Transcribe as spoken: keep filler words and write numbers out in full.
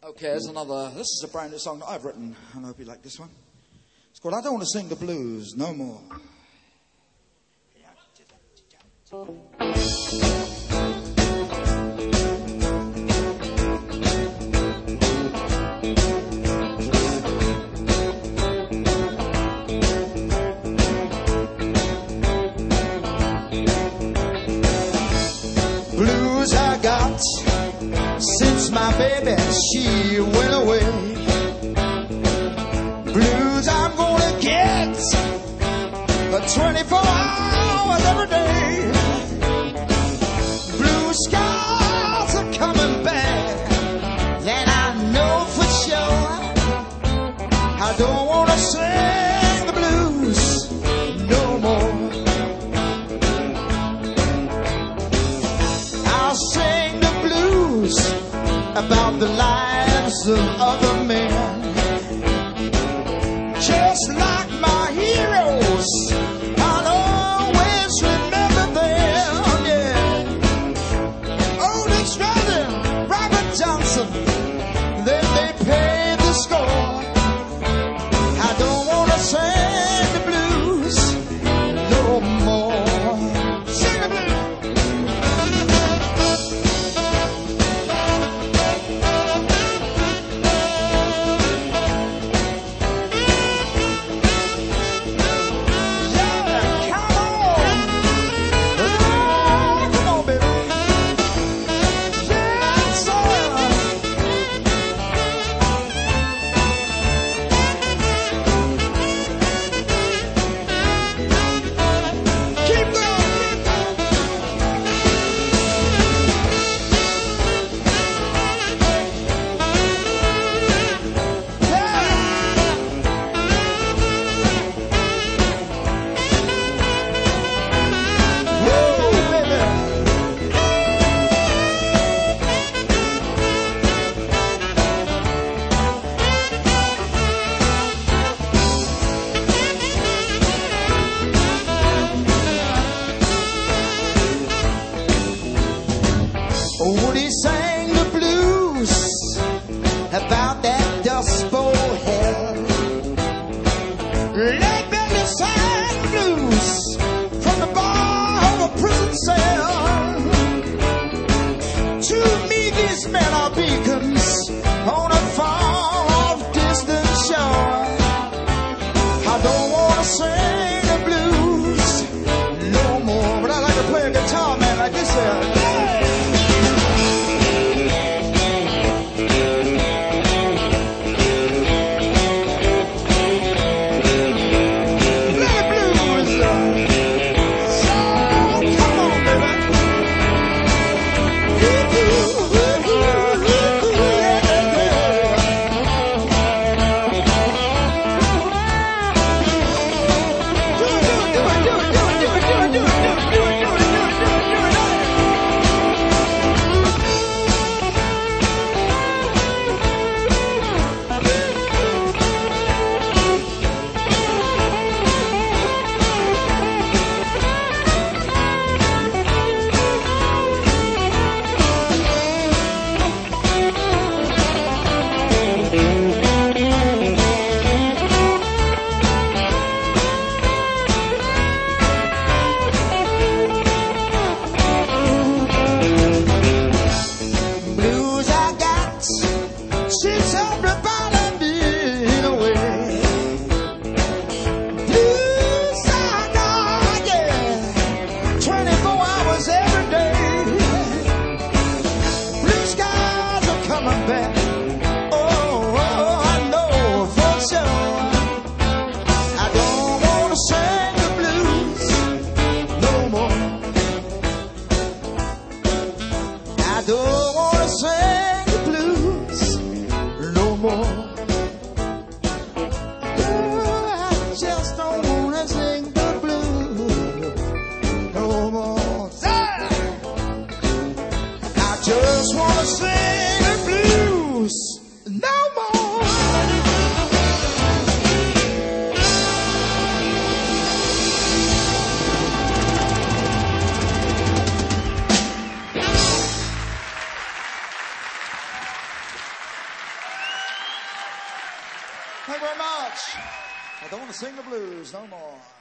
Okay, here's another. This is a brand new song that I've written, and I hope you like this one. It's called I Don't Want to Sing the Blues No More. Blues I got since my baby, she went away. Blues I'm gonna get for twenty-four hours every day. Blue skies are coming back, that I know for sure. I don't wanna sing the blues no more. I'll sing the blues about the lives of other men, just like my heroes. I'll always remember them, yeah. Otis Redding, Robert Johnson, then they paid the score. I don't want to sing the blues no more. Sing the blues. Woody sang the blues about that Dust Bowl hell. Led Belly sang the blues from the bar of a prison cell. To me these men are beacons on a far-off distant shore. I don't want to sing the blues no more, but I like to play a guitar, man, like this here. Just wanna sing the blues no more. Thank you very much. I don't want to sing the blues no more.